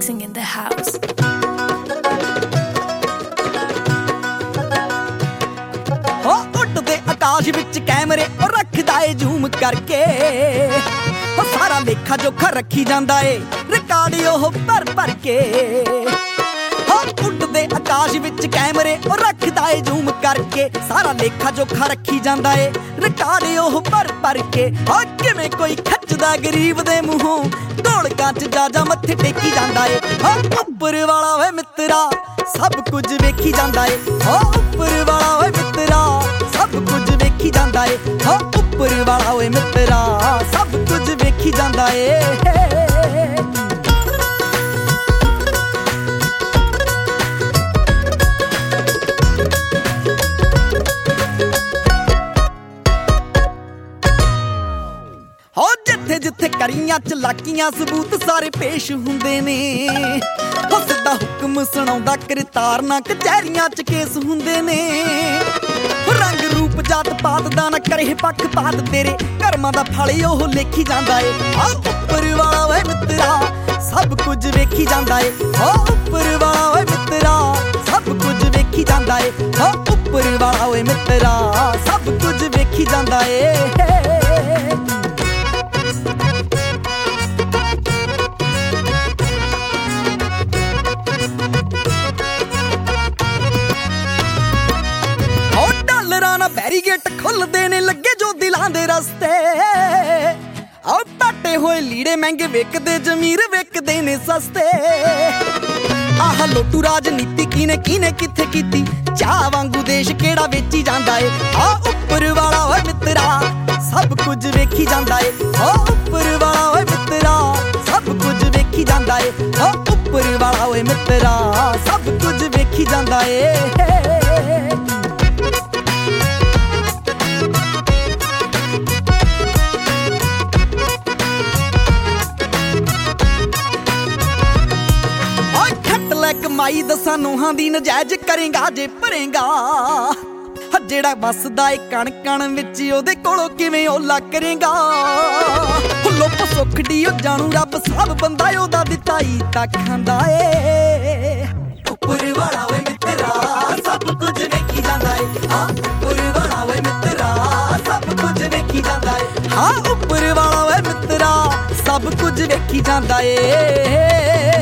mixing in the house. ਹੋ ਉੱਡਦੇ ਆਕਾਸ਼ ਵਿੱਚ ਕੈਮਰੇ ਉਹ ਰੱਖਦਾ ਏ ਜ਼ੂਮ ਕਰਕੇ, ਉਹ ਸਾਰਾ ਲੇਖਾ ਜੋਖਾ ਰੱਖੀ ਜਾਂਦਾ ਏ ਰਿਕਾਰਡ ਉਹ ਭਰ ਕੇ। ਹੋ ਉੱਡਦੇ ਆਕਾਸ਼ ਵਿੱਚ ਕੈਮਰੇ ਉਹ ਰੱਖਦਾ ਏ ਜ਼ੂਮ ਕਰਕੇ, ਸਾਰਾ ਲੇਖਾ ਜੋਖਾ ਰੱਖੀ ਜਾਂਦਾ ਏ ਰਿਕਾਰਡ ਉਹ ਭਰ ਕੇ। ਹੋ ਕਿਵੇਂ ਕੋਈ ਖੱਚਦਾ ਗਰੀਬ ਦੇ ਮੂੰਹੋਂ ਢੋਲਕਾਂ 'ਚ ਜਾ ਮੱਥੇ ਟੇਕੀ ਜਾਂਦਾ ਏ। ਹੋ ਉੱਪਰ ਵਾਲਾ ਓਏ ਮਿੱਤਰਾ ਸਭ ਕੁਝ ਵੇਖੀ ਜਾਂਦਾ ਏ, ਹੋ ਉੱਪਰ ਵਾਲਾ ਓਏ ਮਿੱਤਰਾ ਸਭ ਕੁਝ ਵੇਖੀ ਜਾਂਦਾ ਏ, ਹੋ ਉੱਪਰ ਵਾਲਾ ਓਏ ਮਿੱਤਰਾ ਸਭ ਕੁਝ ਵੇਖੀ ਜਾਂਦਾ ਏ। ਹੋ ਜਿੱਥੇ ਜਿੱਥੇ ਕਰੀਆਂ ਚਲਾਕੀਆਂ ਸਬੂਤ ਸਾਰੇ ਪੇਸ਼ ਹੁੰਦੇ ਨੇ, ਹੋ ਸਿੱਧਾ ਹੁਕਮ ਸੁਣਾਉਂਦਾ ਕਰਤਾਰ ਨਾ ਕਚਹਿਰੀਆਂ 'ਚ ਕੇਸ ਹੁੰਦੇ ਨੇ। ਰੰਗ ਰੂਪ ਜਾਤ ਪਾਤ ਦਾ ਨਾ ਕਰੇ ਪੱਖਪਾਤ, ਤੇਰੇ ਕਰਮਾਂ ਦਾ ਫਲ ਉਹ ਲੇਖੀ ਜਾਂਦਾ ਏ। ਆ ਉੱਪਰ ਵਾਲਾ ਓਏ ਮਿੱਤਰਾ ਸਭ ਕੁਝ ਵੇਖੀ ਜਾਂਦਾ ਏ, ਹੋ ਉੱਪਰ ਵਾਲਾ ਓਏ ਮਿੱਤਰਾ ਸਭ ਕੁਝ ਵੇਖੀ ਜਾਂਦਾ ਏ, ਹੋ ਉੱਪਰ ਵਾਲਾ ਓਏ ਮਿੱਤਰਾ ਸਭ ਕੁਝ ਵੇਖੀ ਜਾਂਦਾ ਏ। ਬੈਰੀਗੇਟ ਖੁੱਲਦੇ ਨੇ ਲੱਗੇ ਜੋ ਦਿਲਾਂ ਦੇ ਰਸਤੇ, ਆ ਪਾਟੇ ਹੋਏ ਲੀੜੇ ਮਹਿੰਗੇ ਵਿਕਦੇ ਜ਼ਮੀਰ ਵਿਕਦੇ ਨੇ ਸਸਤੇ। ਆਹ ਲੋਟੂ ਰਾਜਨੀਤੀ ਕਿਨੇ ਕਿੱਥੇ ਕੀਤੀ, ਚਾਹ ਵਾਂਗੂ ਦੇਸ਼ ਕਿਹੜਾ ਵੇਚੀ ਜਾਂਦਾ ਏ। ਆ ਉੱਪਰ ਵਾਲਾ ਓਏ ਮਿੱਤਰਾ ਸਭ ਕੁਝ ਵੇਖੀ ਜਾਂਦਾ ਏ, ਆ ਉੱਪਰ ਵਾਲਾ ਓਏ ਮਿੱਤਰਾ ਸਭ ਕੁਝ ਵੇਖੀ ਜਾਂਦਾ ਏ, ਆ ਉੱਪਰ ਵਾਲਾ ਓਏ ਮਿੱਤਰਾ ਸਭ ਕੁਝ ਵੇਖੀ ਜਾਂਦਾ ਏ। ਕਮਾਈ ਦਸਾਂ ਨੂੰਹਾਂ ਦੀ ਨਜਾਇਜ਼ ਕਰੇਗਾ ਜੇ ਭਰੇਗਾ, ਜਿਹੜਾ ਵਸਦਾ ਏ ਕਣ ਕਣ ਵਿੱਚ ਉਹਦੇ ਕੋਲੋਂ ਕਿਵੇਂ ਓਲਾ ਕਰੇਗਾ। ਲੁੱਪ ਸੁੱਖੜੀ ਉਹ ਜਾਣੂ ਰੱਬ ਸਭ ਬੰਦਾ ਉਹਦਾ ਦਿੱਤਾ ਹੀ ਤਾਂ ਖਾਂਦਾ ਏ। ਉੱਪਰ ਵਾਲਾ ਓਏ ਮਿੱਤਰਾ ਸਭ ਕੁਝ ਵੇਖੀ ਜਾਂਦਾ ਏ, ਹਾਂ ਉੱਪਰ ਵਾਲਾ ਓਏ ਮਿੱਤਰਾ ਸਭ ਕੁਝ ਵੇਖੀ ਜਾਂਦਾ ਏ, ਹਾਂ ਉੱਪਰ ਵਾਲਾ ਓਏ ਮਿੱਤਰਾ ਸਭ ਕੁਝ ਵੇਖੀ ਜਾਂਦਾ ਏ।